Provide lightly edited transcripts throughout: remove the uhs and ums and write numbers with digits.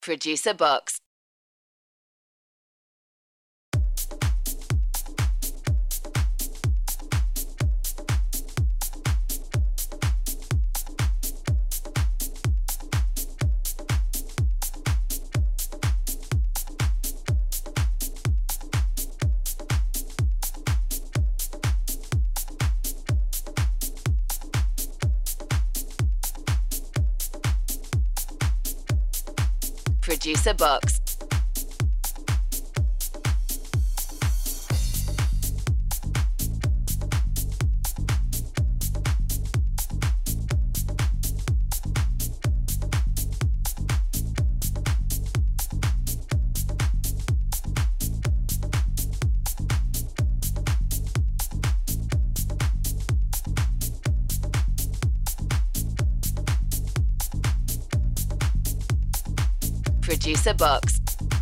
Producer Box. Producer Box. Producer Box.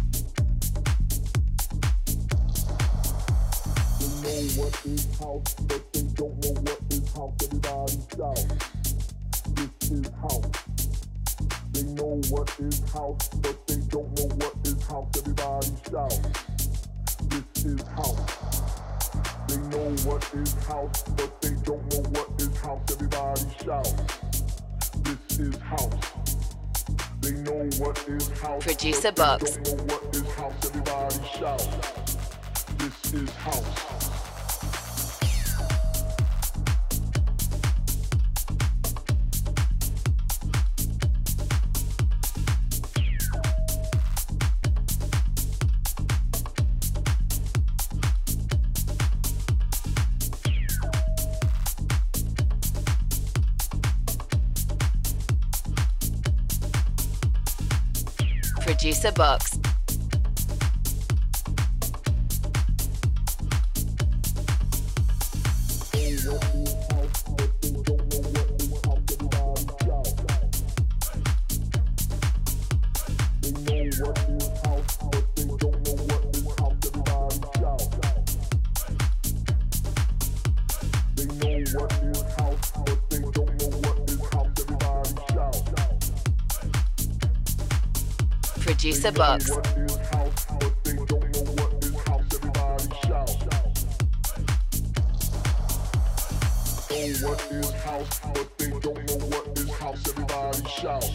They know what is house, but they don't know what is house. Everybody shout. This is house. They know what is house, but they don't know what is house. Everybody shout. This is house. They know what is house, but they don't know what is house. Everybody shout. This is house. They know what is house. Producer Box. Don't know what is house. Everybody shout. This is house. Producer Box. Producer Box. What is house, but they don't know what is house. Everybody shout.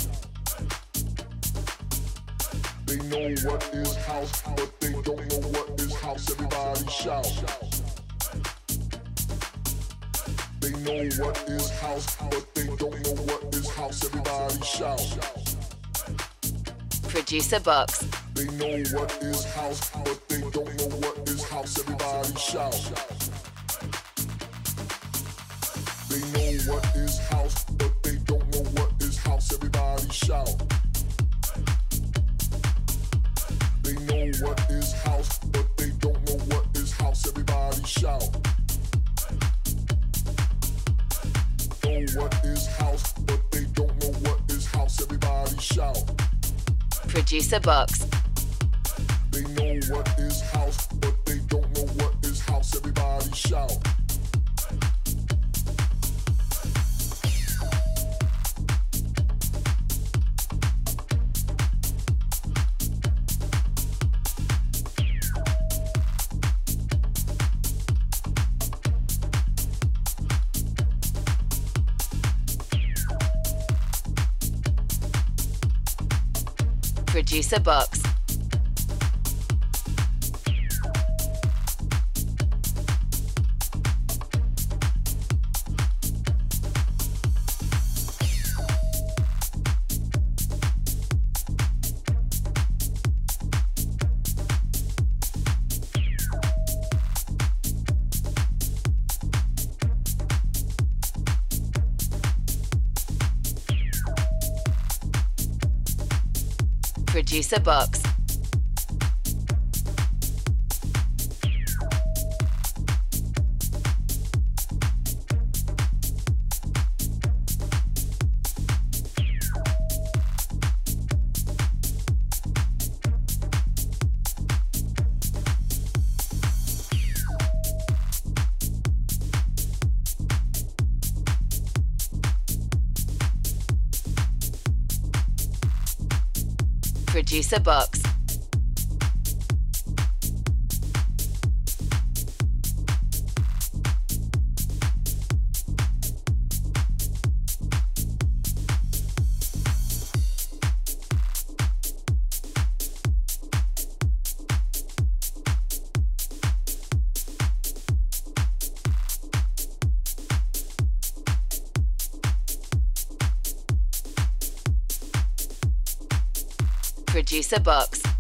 They know what is house, but they don't know what is house. Everybody shout. They know what is house, but they don't know what is house. Everybody shout. Producer Box. They know what is house, but they don't know what is house. Everybody shout. They know what is house, but they don't know what is house. Everybody shout. They know what is house, but they don't know what is house. Everybody shout. Know what is house, but they don't know what is house. Everybody shout. Producer Box. They know what is house, but they don't know what is house. Everybody shout. Producer Box. Producer Box. Producer Box. Producer Box.